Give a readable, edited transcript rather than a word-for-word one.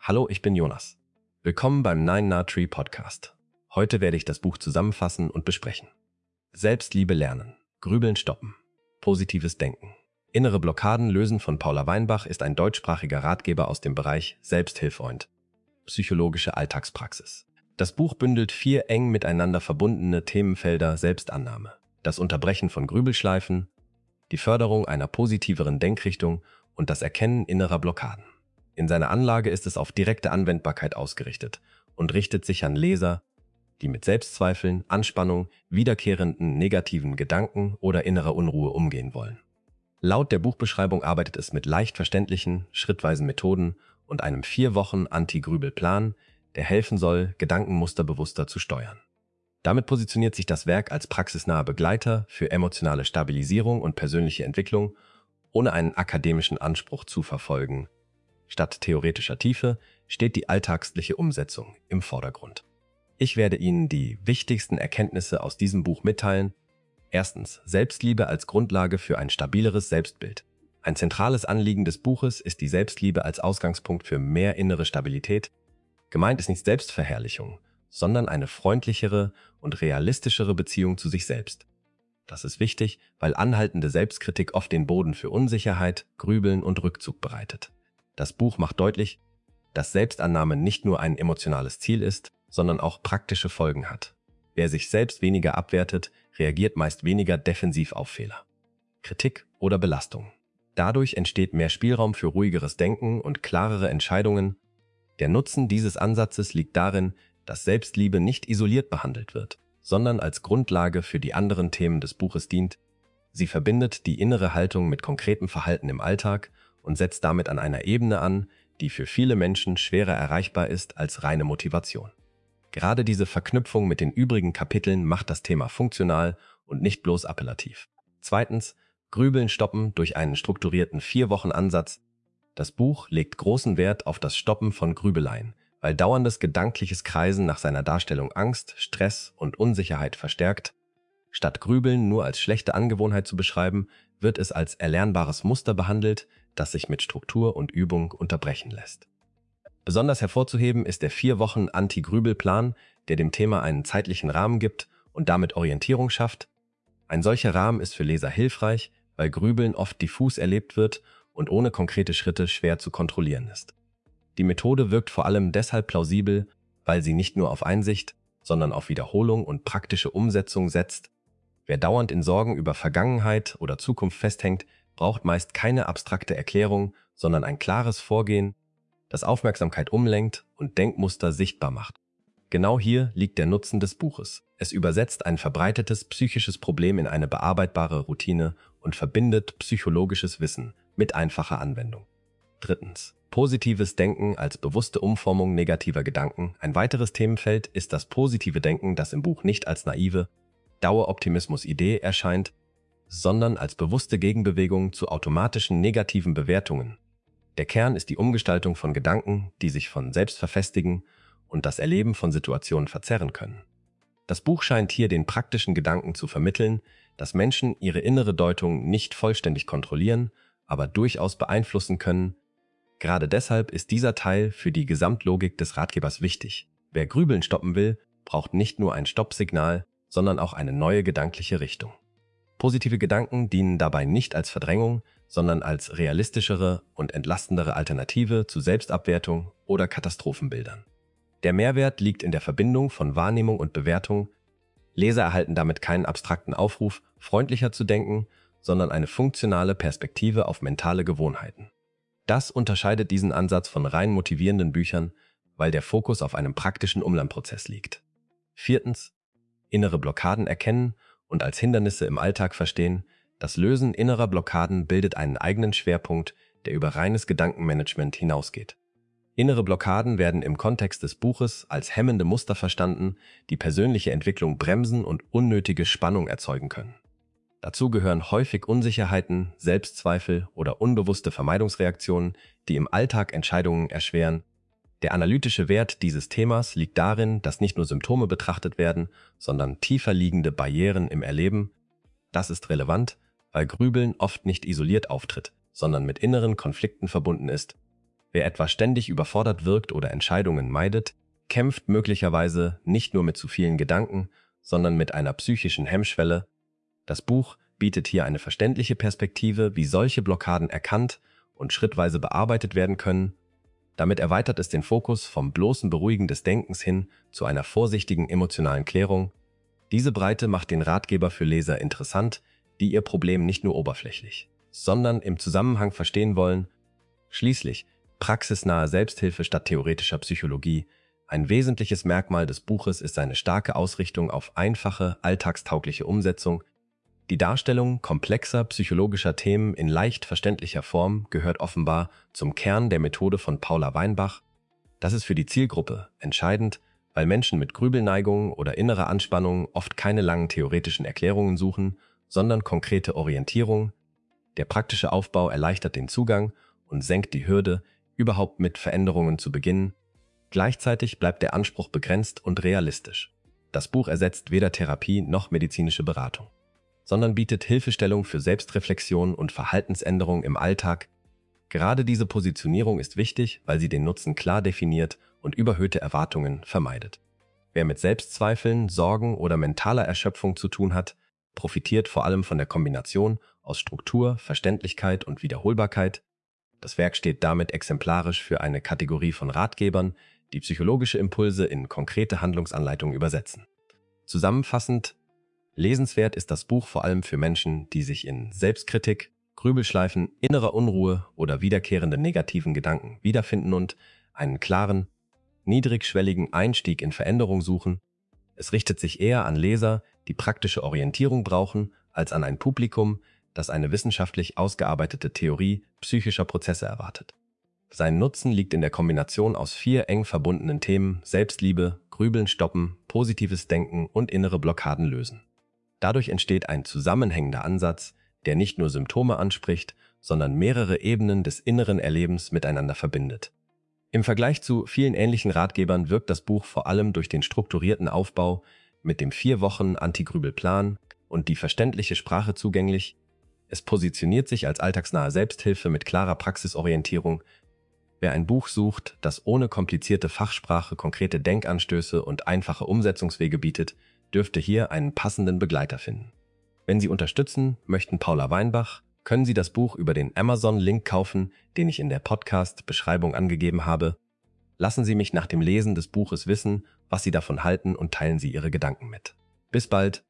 Hallo, ich bin Jonas. Willkommen beim Nine Na Tree Podcast. Heute werde ich das Buch zusammenfassen und besprechen. Selbstliebe lernen, Grübeln stoppen, positives Denken. Innere Blockaden lösen von Paula Weinbach ist ein deutschsprachiger Ratgeber aus dem Bereich Selbsthilfe und psychologische Alltagspraxis. Das Buch bündelt 4 eng miteinander verbundene Themenfelder Selbstannahme, das Unterbrechen von Grübelschleifen, die Förderung einer positiveren Denkrichtung und das Erkennen innerer Blockaden. In seiner Anlage ist es auf direkte Anwendbarkeit ausgerichtet und richtet sich an Leser, die mit Selbstzweifeln, Anspannung, wiederkehrenden negativen Gedanken oder innerer Unruhe umgehen wollen. Laut der Buchbeschreibung arbeitet es mit leicht verständlichen, schrittweisen Methoden und einem 4 Wochen Anti-Grübel-Plan, der helfen soll, Gedankenmuster bewusster zu steuern. Damit positioniert sich das Werk als praxisnaher Begleiter für emotionale Stabilisierung und persönliche Entwicklung, ohne einen akademischen Anspruch zu verfolgen. Statt theoretischer Tiefe steht die alltagsliche Umsetzung im Vordergrund. Ich werde Ihnen die wichtigsten Erkenntnisse aus diesem Buch mitteilen. Erstens, Selbstliebe als Grundlage für ein stabileres Selbstbild. Ein zentrales Anliegen des Buches ist die Selbstliebe als Ausgangspunkt für mehr innere Stabilität. Gemeint ist nicht Selbstverherrlichung, sondern eine freundlichere und realistischere Beziehung zu sich selbst. Das ist wichtig, weil anhaltende Selbstkritik oft den Boden für Unsicherheit, Grübeln und Rückzug bereitet. Das Buch macht deutlich, dass Selbstannahme nicht nur ein emotionales Ziel ist, sondern auch praktische Folgen hat. Wer sich selbst weniger abwertet, reagiert meist weniger defensiv auf Fehler, Kritik oder Belastung. Dadurch entsteht mehr Spielraum für ruhigeres Denken und klarere Entscheidungen. Der Nutzen dieses Ansatzes liegt darin, dass Selbstliebe nicht isoliert behandelt wird, sondern als Grundlage für die anderen Themen des Buches dient. Sie verbindet die innere Haltung mit konkretem Verhalten im Alltag und setzt damit an einer Ebene an, die für viele Menschen schwerer erreichbar ist als reine Motivation. Gerade diese Verknüpfung mit den übrigen Kapiteln macht das Thema funktional und nicht bloß appellativ. Zweitens, Grübeln stoppen durch einen strukturierten 4-Wochen-Ansatz. Das Buch legt großen Wert auf das Stoppen von Grübeleien, weil dauerndes gedankliches Kreisen nach seiner Darstellung Angst, Stress und Unsicherheit verstärkt. Statt Grübeln nur als schlechte Angewohnheit zu beschreiben, wird es als erlernbares Muster behandelt, das sich mit Struktur und Übung unterbrechen lässt. Besonders hervorzuheben ist der 4 Wochen Anti-Grübel-Plan, der dem Thema einen zeitlichen Rahmen gibt und damit Orientierung schafft. Ein solcher Rahmen ist für Leser hilfreich, weil Grübeln oft diffus erlebt wird und ohne konkrete Schritte schwer zu kontrollieren ist. Die Methode wirkt vor allem deshalb plausibel, weil sie nicht nur auf Einsicht, sondern auf Wiederholung und praktische Umsetzung setzt. Wer dauernd in Sorgen über Vergangenheit oder Zukunft festhängt, braucht meist keine abstrakte Erklärung, sondern ein klares Vorgehen, das Aufmerksamkeit umlenkt und Denkmuster sichtbar macht. Genau hier liegt der Nutzen des Buches. Es übersetzt ein verbreitetes psychisches Problem in eine bearbeitbare Routine und verbindet psychologisches Wissen mit einfacher Anwendung. Drittens, positives Denken als bewusste Umformung negativer Gedanken. Ein weiteres Themenfeld ist das positive Denken, das im Buch nicht als naive Daueroptimismus-Idee erscheint, sondern als bewusste Gegenbewegung zu automatischen negativen Bewertungen. Der Kern ist die Umgestaltung von Gedanken, die sich von selbst verfestigen und das Erleben von Situationen verzerren können. Das Buch scheint hier den praktischen Gedanken zu vermitteln, dass Menschen ihre innere Deutung nicht vollständig kontrollieren, aber durchaus beeinflussen können. Gerade deshalb ist dieser Teil für die Gesamtlogik des Ratgebers wichtig. Wer Grübeln stoppen will, braucht nicht nur ein Stoppsignal, sondern auch eine neue gedankliche Richtung. Positive Gedanken dienen dabei nicht als Verdrängung, sondern als realistischere und entlastendere Alternative zu Selbstabwertung oder Katastrophenbildern. Der Mehrwert liegt in der Verbindung von Wahrnehmung und Bewertung. Leser erhalten damit keinen abstrakten Aufruf, freundlicher zu denken, sondern eine funktionale Perspektive auf mentale Gewohnheiten. Das unterscheidet diesen Ansatz von rein motivierenden Büchern, weil der Fokus auf einem praktischen Umlernprozess liegt. Viertens, innere Blockaden erkennen und als Hindernisse im Alltag verstehen. Das Lösen innerer Blockaden bildet einen eigenen Schwerpunkt, der über reines Gedankenmanagement hinausgeht. Innere Blockaden werden im Kontext des Buches als hemmende Muster verstanden, die persönliche Entwicklung bremsen und unnötige Spannung erzeugen können. Dazu gehören häufig Unsicherheiten, Selbstzweifel oder unbewusste Vermeidungsreaktionen, die im Alltag Entscheidungen erschweren. Der analytische Wert dieses Themas liegt darin, dass nicht nur Symptome betrachtet werden, sondern tiefer liegende Barrieren im Erleben. Das ist relevant, weil Grübeln oft nicht isoliert auftritt, sondern mit inneren Konflikten verbunden ist. Wer etwa ständig überfordert wirkt oder Entscheidungen meidet, kämpft möglicherweise nicht nur mit zu vielen Gedanken, sondern mit einer psychischen Hemmschwelle. Das Buch bietet hier eine verständliche Perspektive, wie solche Blockaden erkannt und schrittweise bearbeitet werden können. Damit erweitert es den Fokus vom bloßen Beruhigen des Denkens hin zu einer vorsichtigen emotionalen Klärung. Diese Breite macht den Ratgeber für Leser interessant, die ihr Problem nicht nur oberflächlich, sondern im Zusammenhang verstehen wollen. Schließlich praxisnahe Selbsthilfe statt theoretischer Psychologie. Ein wesentliches Merkmal des Buches ist seine starke Ausrichtung auf einfache, alltagstaugliche Umsetzung. Die Darstellung komplexer psychologischer Themen in leicht verständlicher Form gehört offenbar zum Kern der Methode von Paula Weinbach. Das ist für die Zielgruppe entscheidend, weil Menschen mit Grübelneigungen oder innerer Anspannung oft keine langen theoretischen Erklärungen suchen, sondern konkrete Orientierung. Der praktische Aufbau erleichtert den Zugang und senkt die Hürde, überhaupt mit Veränderungen zu beginnen. Gleichzeitig bleibt der Anspruch begrenzt und realistisch. Das Buch ersetzt weder Therapie noch medizinische Beratung, sondern bietet Hilfestellung für Selbstreflexion und Verhaltensänderung im Alltag. Gerade diese Positionierung ist wichtig, weil sie den Nutzen klar definiert und überhöhte Erwartungen vermeidet. Wer mit Selbstzweifeln, Sorgen oder mentaler Erschöpfung zu tun hat, profitiert vor allem von der Kombination aus Struktur, Verständlichkeit und Wiederholbarkeit. Das Werk steht damit exemplarisch für eine Kategorie von Ratgebern, die psychologische Impulse in konkrete Handlungsanleitungen übersetzen. Zusammenfassend: lesenswert ist das Buch vor allem für Menschen, die sich in Selbstkritik, Grübelschleifen, innerer Unruhe oder wiederkehrenden negativen Gedanken wiederfinden und einen klaren, niedrigschwelligen Einstieg in Veränderung suchen. Es richtet sich eher an Leser, die praktische Orientierung brauchen, als an ein Publikum, das eine wissenschaftlich ausgearbeitete Theorie psychischer Prozesse erwartet. Sein Nutzen liegt in der Kombination aus 4 eng verbundenen Themen: Selbstliebe, Grübeln stoppen, positives Denken und innere Blockaden lösen. Dadurch entsteht ein zusammenhängender Ansatz, der nicht nur Symptome anspricht, sondern mehrere Ebenen des inneren Erlebens miteinander verbindet. Im Vergleich zu vielen ähnlichen Ratgebern wirkt das Buch vor allem durch den strukturierten Aufbau mit dem 4-Wochen-Anti-Grübel-Plan und die verständliche Sprache zugänglich. Es positioniert sich als alltagsnahe Selbsthilfe mit klarer Praxisorientierung. Wer ein Buch sucht, das ohne komplizierte Fachsprache konkrete Denkanstöße und einfache Umsetzungswege bietet, dürfte hier einen passenden Begleiter finden. Wenn Sie unterstützen möchten Paula Weinbach, können Sie das Buch über den Amazon-Link kaufen, den ich in der Podcast-Beschreibung angegeben habe. Lassen Sie mich nach dem Lesen des Buches wissen, was Sie davon halten, und teilen Sie Ihre Gedanken mit. Bis bald!